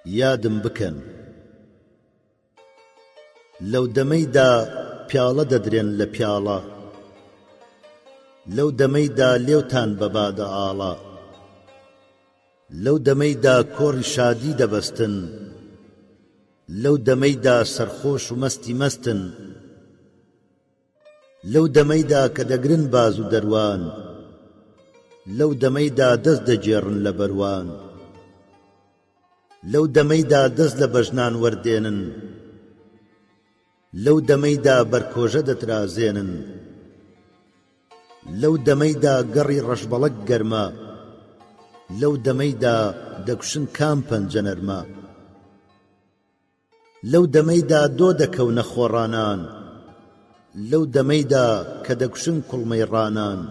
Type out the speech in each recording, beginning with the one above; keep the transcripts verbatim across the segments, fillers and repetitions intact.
یادم بکەن لەو دەمەیدا پیاڵە دەدرێن لە پیاڵە لەو دەمەیدا لێوتان بەبادە ئاڵە لەو دەمەیدا کۆڕی شادی دەبەستن لەو دەمەیدا سەرخۆش و مەستی مەستن لەو دەمەیدا کە دەگرن باز و دەروان لەو دەمەیدا دەست دەجێڕن لە بەروان لەو دەمەیدا دەست لە بەژنان وەردێنن لەو دەمەیدا بەرکۆژە دەترازێنن لەو دەمەیدا گەڕی ڕەشبەڵەک گەرمە لەو دەمەیدا دەکوشن کام پەنجە نەرمە لەو دەمەیدا دۆ دەکەونە خۆڕانان لەو دەمەیدا کە دەکوشن کوڵمەی ڕانان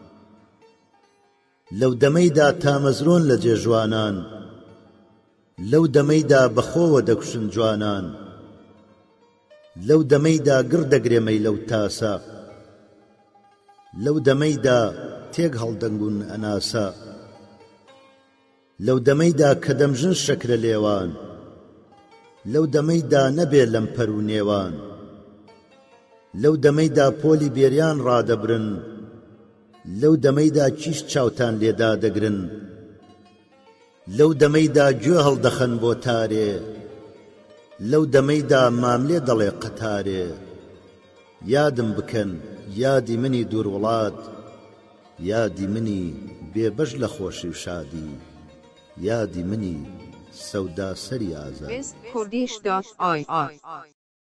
لەو دەمەیدا تامەزرۆن لە جێژوانان لەو دەمەیدا بەخۆوە دەکوشن جوانان لەو دەمەیدا گر دەگرێمەی لەو تاسە لەو دەمەیدا تێک هەڵدەنگون ئەناسە لەو دەمەیدا کە دەمژن شەکرە لێوان لەو دەمەیدا نەبێ لەمپەر و نێوان لەو دەمەیدا پۆلی بێریان ڕادەبرن لەو دەمەیدا چیش چاوتان لێدا دەگرن لەو دەمەیدا گوێ هەڵدەخەن بۆ تارێ لەو دەمەیدا ماملێ دەڵێ قەتارێ یادم بکەن یادی منی دوور وڵات یادی منی بێبەش لە خۆشی و شادی یادی منی سەودا سەری ئازاد